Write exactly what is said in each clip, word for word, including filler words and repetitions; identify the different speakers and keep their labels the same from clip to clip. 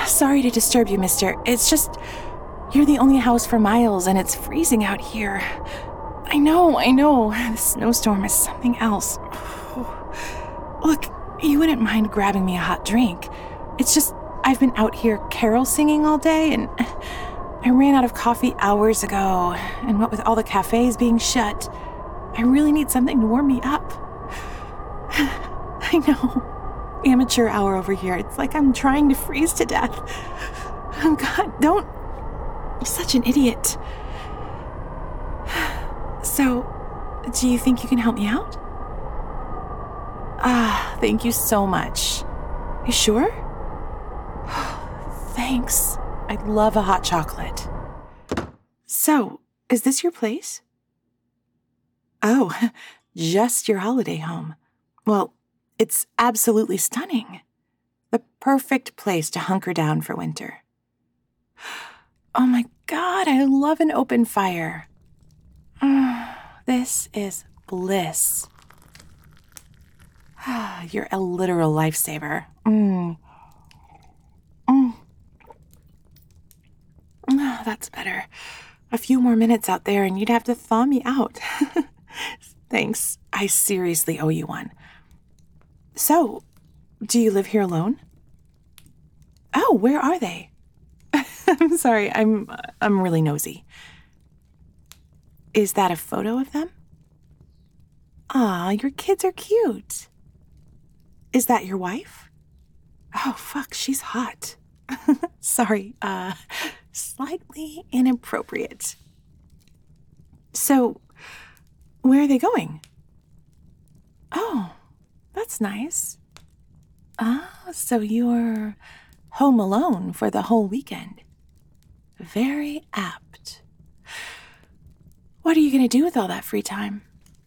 Speaker 1: Sorry to disturb you, mister. It's just, you're the only house for miles and it's freezing out here. I know, I know. The snowstorm is something else. Look, you wouldn't mind grabbing me a hot drink. It's just, I've been out here carol singing all day and I ran out of coffee hours ago. And what with all the cafes being shut, I really need something to warm me up. I know. Amateur hour over here. It's like I'm trying to freeze to death. Oh, God, don't. You're such an idiot. So, do you think you can help me out? Ah, thank you so much. You sure? Thanks. I'd love a hot chocolate. So, is this your place? Oh, just your holiday home. Well, it's absolutely stunning. The perfect place to hunker down for winter. Oh my God, I love an open fire. This is bliss. You're a literal lifesaver. Mm. Mm. Oh, that's better. A few more minutes out there and you'd have to thaw me out. Thanks. I seriously owe you one. So, do you live here alone? Oh, where are they? I'm sorry, I'm I'm really nosy. Is that a photo of them? Aw, your kids are cute. Is that your wife? Oh, fuck, she's hot. Sorry, uh, slightly inappropriate. So, where are they going? Oh, that's nice. Ah, so you're home alone for the whole weekend. Very apt. What are you going to do with all that free time?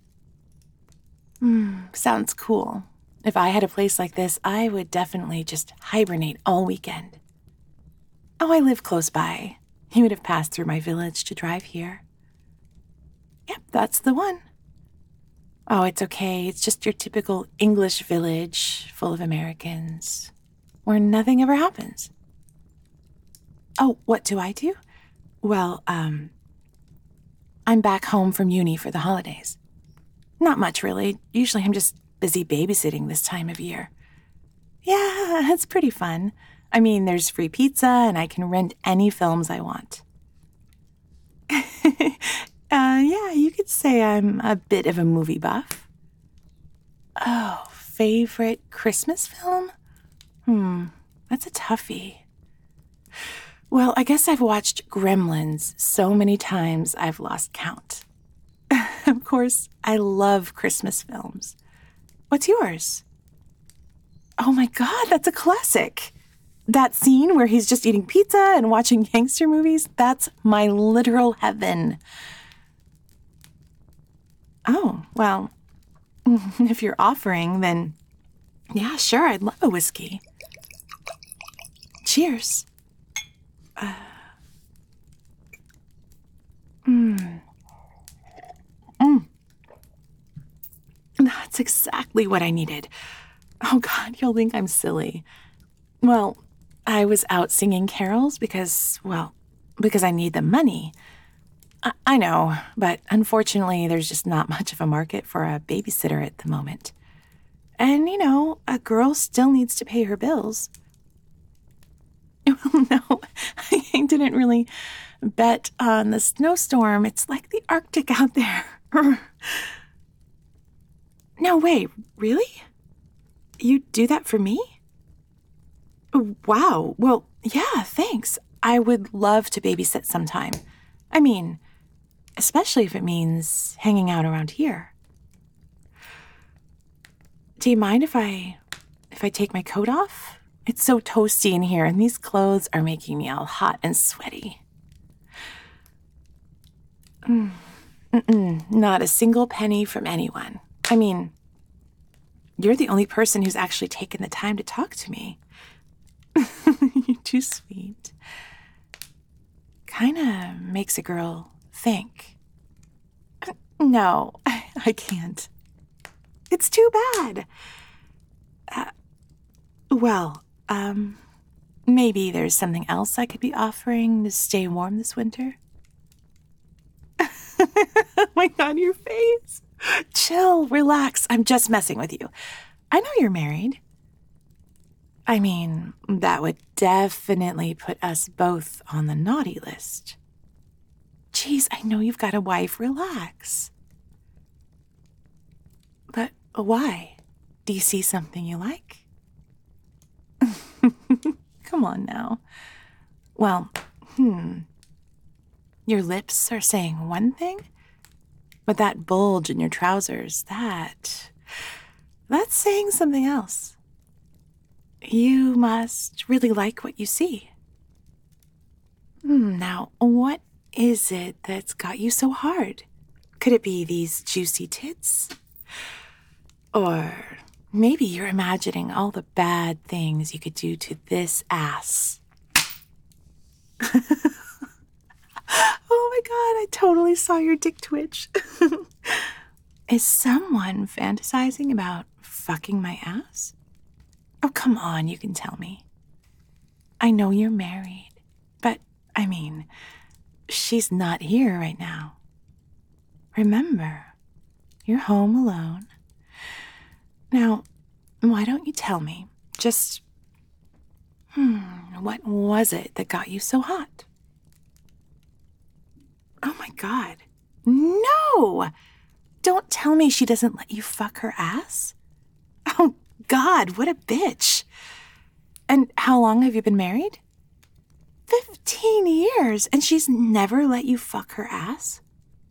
Speaker 1: Hmm, sounds cool. If I had a place like this, I would definitely just hibernate all weekend. Oh, I live close by. You would have passed through my village to drive here. Yep, that's the one. Oh, it's okay. It's just your typical English village full of Americans where nothing ever happens. Oh, what do I do? Well, um, I'm back home from uni for the holidays. Not much, really. Usually I'm just busy babysitting this time of year. Yeah, it's pretty fun. I mean, there's free pizza and I can rent any films I want. uh, yeah, you could say I'm a bit of a movie buff. Oh, favorite Christmas film? Hmm, that's a toughie. Well, I guess I've watched Gremlins so many times I've lost count. Of course, I love Christmas films. What's yours? Oh my God, that's a classic. That scene where he's just eating pizza and watching gangster movies, that's my literal heaven. Oh, well, if you're offering, then yeah, sure, I'd love a whiskey. Cheers. Uh, mm. Mm. That's exactly what I needed. Oh God, you'll think I'm silly. Well, I was out singing carols because, well, because I need the money. I, I know, but unfortunately, there's just not much of a market for a babysitter at the moment. And, you know, a girl still needs to pay her bills. Well, no, I didn't really bet on the snowstorm. It's like the Arctic out there. No way, really? You do that for me? Wow, well, yeah, thanks. I would love to babysit sometime. I mean, especially if it means hanging out around here. Do you mind if I, if I take my coat off? It's so toasty in here, and these clothes are making me all hot and sweaty. Mm. Mm-mm, not a single penny from anyone. I mean, you're the only person who's actually taken the time to talk to me. You're too sweet. Kinda makes a girl think. No, I can't. It's too bad. Uh, well, um, Maybe there's something else I could be offering to stay warm this winter? Oh my God, your face. Chill, relax. I'm just messing with you. I know you're married. I mean, that would definitely put us both on the naughty list. Geez, I know you've got a wife. Relax. But why? Do you see something you like? Come on now. Well, hmm. Your lips are saying one thing, but that bulge in your trousers, that... that's saying something else. You must really like what you see. Hmm, now, what is it that's got you so hard? Could it be these juicy tits? Or maybe you're imagining all the bad things you could do to this ass. Oh my God, I totally saw your dick twitch. Is someone fantasizing about fucking my ass? Oh, come on, you can tell me. I know you're married, but, I mean, she's not here right now. Remember, you're home alone. Now, why don't you tell me, just, hmm, what was it that got you so hot? Oh my God, no! Don't tell me she doesn't let you fuck her ass. Oh God, what a bitch. And how long have you been married? Fifteen years, and she's never let you fuck her ass?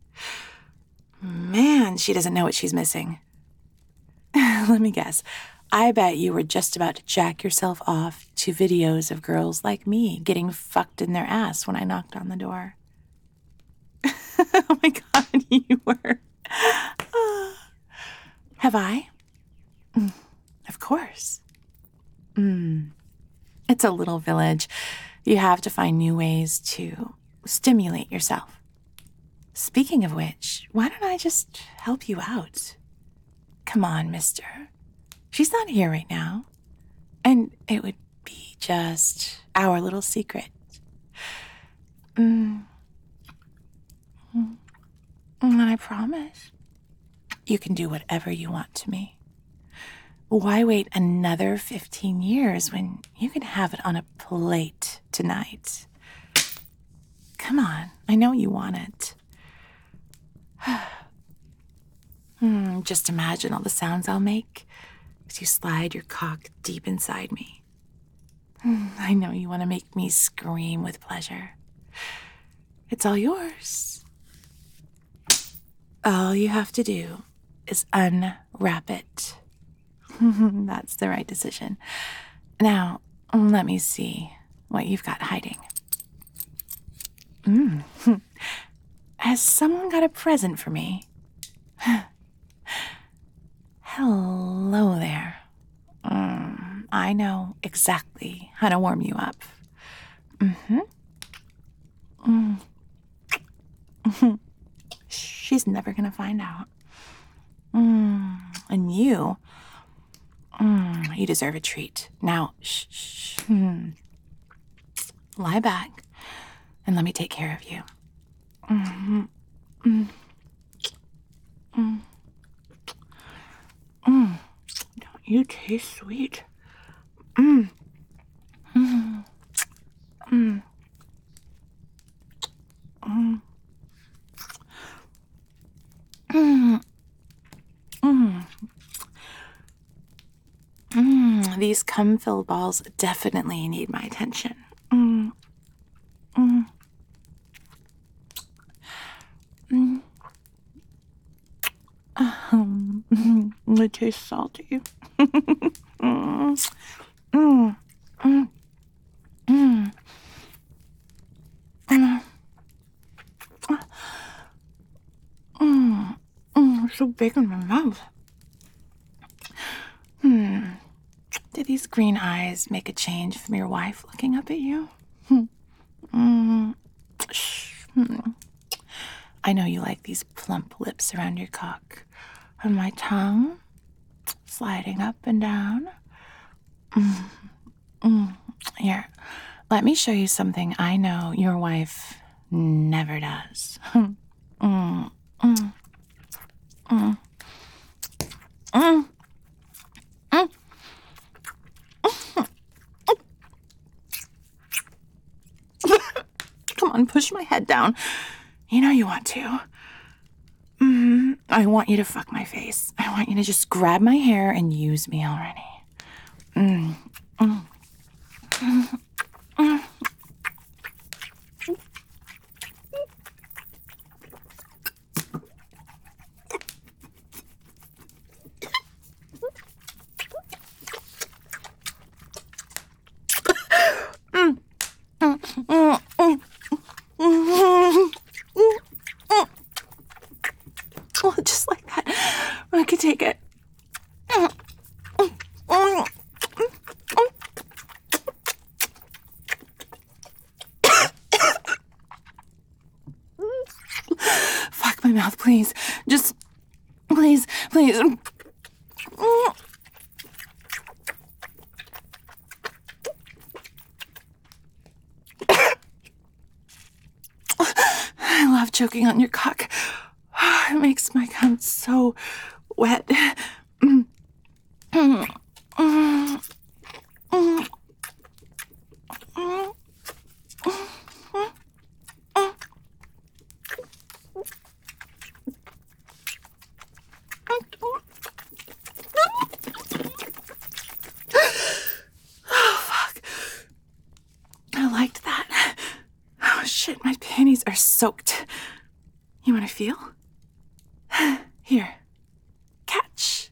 Speaker 1: Man, she doesn't know what she's missing. Let me guess. I bet you were just about to jack yourself off to videos of girls like me getting fucked in their ass when I knocked on the door. Oh my God, you were. Uh, have I? Mm, of course. Mm. It's a little village. You have to find new ways to stimulate yourself. Speaking of which, why don't I just help you out? Come on, mister. She's not here right now. And it would be just our little secret. Mm. Mm. And I promise, you can do whatever you want to me. Why wait another fifteen years when you can have it on a plate tonight? Come on, I know you want it. hmm, just imagine all the sounds I'll make as you slide your cock deep inside me. I know you want to make me scream with pleasure. It's all yours. All you have to do is unwrap it. That's the right decision. Now, let me see what you've got hiding. Mm. Has someone got a present for me? Hello there. Mm, I know exactly how to warm you up. Mm-hmm. Mm. Mm-hmm. She's never gonna find out. Mm. And you, mm, you deserve a treat. Now, shh, shh. Mm. Lie back and let me take care of you. Mm-hmm. Mm. Mm. Mm. Don't you taste sweet? Mm. Mm. Mm. Mm. Mm. Mm. Mm. These cum-filled balls definitely need my attention. Mm. Mm. Mm. Um, they taste salty. mm. Mm. Mm. Mm. Mm. Mm. Mm. So big in my mouth. Hmm. Did these green eyes make a change from your wife looking up at you? Hmm. Mm. Shh. Hmm. I know you like these plump lips around your cock. And my tongue sliding up and down. Mm. Mm. Here, let me show you something I know your wife never does. mm, mm, mm, mm, mm. Come on, push my head down. You know you want to. Mm, I want you to fuck my face. I want you to just grab my hair and use me already. Mm, mm, mm, mm. Oh, just like that. I could take it. Fuck my mouth, please. Just, please, please. I love choking on your cock. It makes my cum so wet. Mm. Mm. Mm. Mm. Mm. Oh, fuck. I liked that. Oh, shit, my panties are soaked. You want to feel? Here. Catch.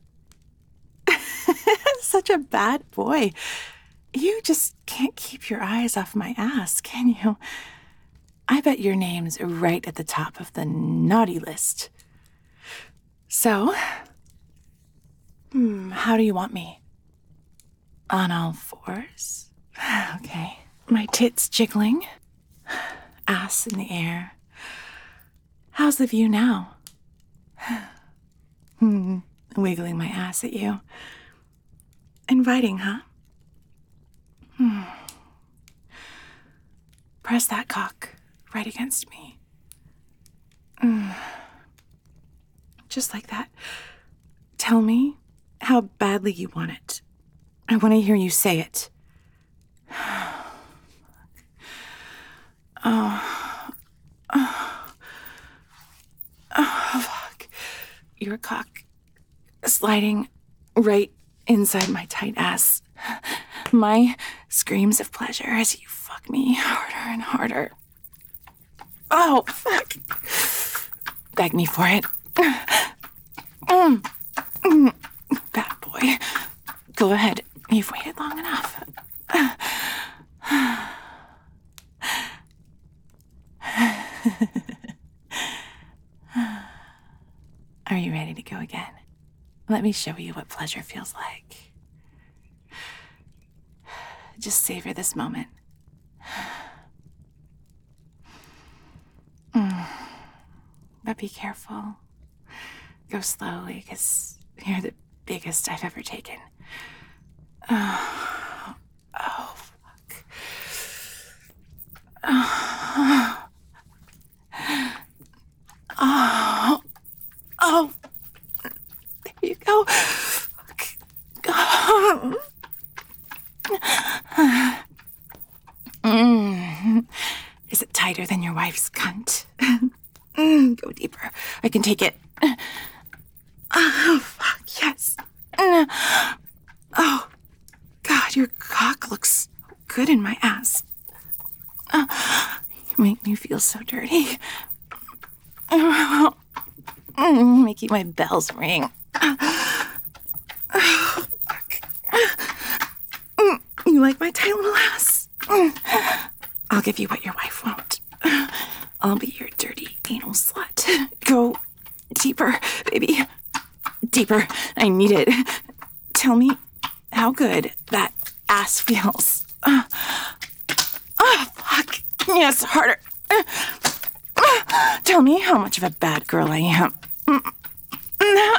Speaker 1: Such a bad boy. You just can't keep your eyes off my ass, can you? I bet your name's right at the top of the naughty list. So, hmm, how do you want me? On all fours? Okay. My tits jiggling. Ass in the air. How's the view now? Hmm, wiggling my ass at you. Inviting, huh? Hmm. Press that cock right against me. Mm. Just like that. Tell me how badly you want it. I want to hear you say it. Oh. Oh. Oh, fuck. Your cock sliding right inside my tight ass. My screams of pleasure as you fuck me harder and harder. Oh, fuck. Beg me for it. Mm. Mm. Bad boy. Go ahead. You've waited long enough. Are you ready to go again? Let me show you what pleasure feels like. Just savor this moment. Mm. But be careful. Go slowly, because you're the biggest I've ever taken. Oh, oh fuck. Oh. Oh. Oh. There you go. Oh. Mm. Is it tighter than your wife's cunt? Mm, go deeper. I can take it. Oh, fuck, yes. Oh, God, your cock looks good in my ass. Oh, you make me feel so dirty. Oh, making my bells ring. Oh, fuck. You like my tight little ass? I'll give you what your wife won't. I'll be your dirty anal slut. Go deeper, baby. Deeper. I need it. Tell me how good that ass feels. Uh, oh, fuck. Yes, harder. Uh, uh, tell me how much of a bad girl I am. Uh,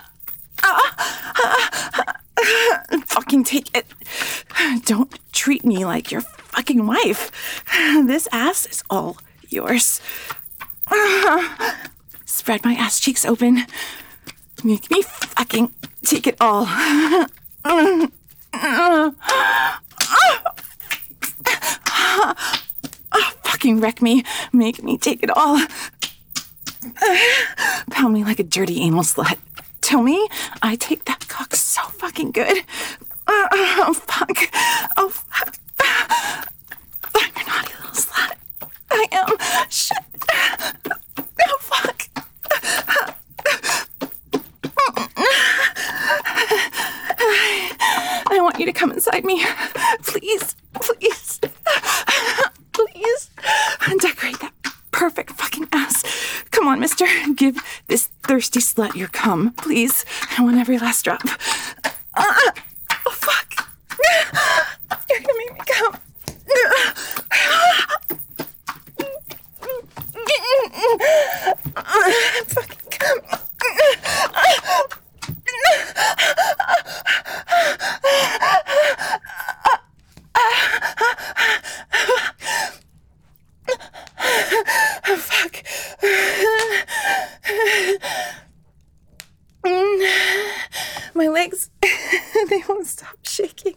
Speaker 1: uh, uh, fucking take it. Don't treat me like your fucking wife. This ass is all yours. Spread my ass cheeks open. Make me fucking take it all. Oh, fucking wreck me. Make me take it all. Pound me like a dirty anal slut. Tell me I take that cock so fucking good. Oh, fuck. Oh, fuck. I'm a naughty little slut. I am. Shit. Oh, fuck. I want you to come inside me. Please. Please. Please. Decorate that perfect fucking ass. Come on, mister. Give this thirsty slut your cum, please. I want every last drop. Uh, oh, fuck. You're gonna make me come. Fucking come. Fuck. My legs, they won't stop shaking.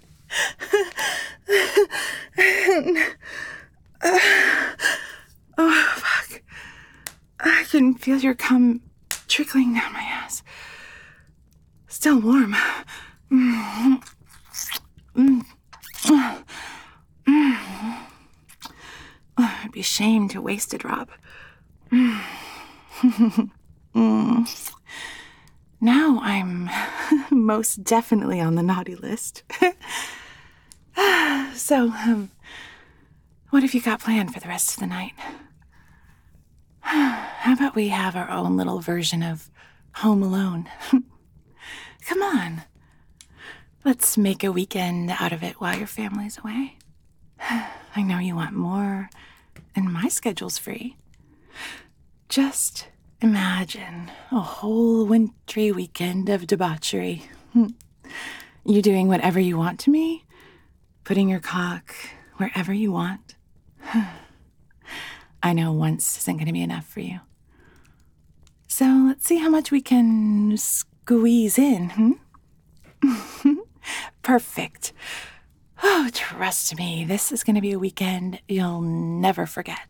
Speaker 1: Oh, fuck. I can feel your cum trickling down my ass. Still warm. Mm. Mm. Mm. Oh, I'd be ashamed to waste a drop. Mm. Mm. Now I'm most definitely on the naughty list. So, um, what have you got planned for the rest of the night? How about we have our own little version of Home Alone? Come on. Let's make a weekend out of it while your family's away. I know you want more, and my schedule's free. Just imagine a whole wintry weekend of debauchery. You doing whatever you want to me, putting your cock wherever you want. I know once isn't going to be enough for you. So let's see how much we can squeeze in. Hmm? Perfect. Oh, trust me, this is going to be a weekend you'll never forget.